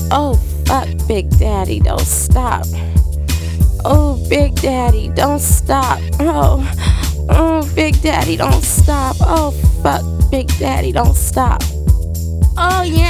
Oh, fuck, Big Daddy, don't stop. Oh, Big Daddy, don't stop. Oh, Big Daddy, don't stop. Oh, fuck, Big Daddy, don't stop. Oh, yeah.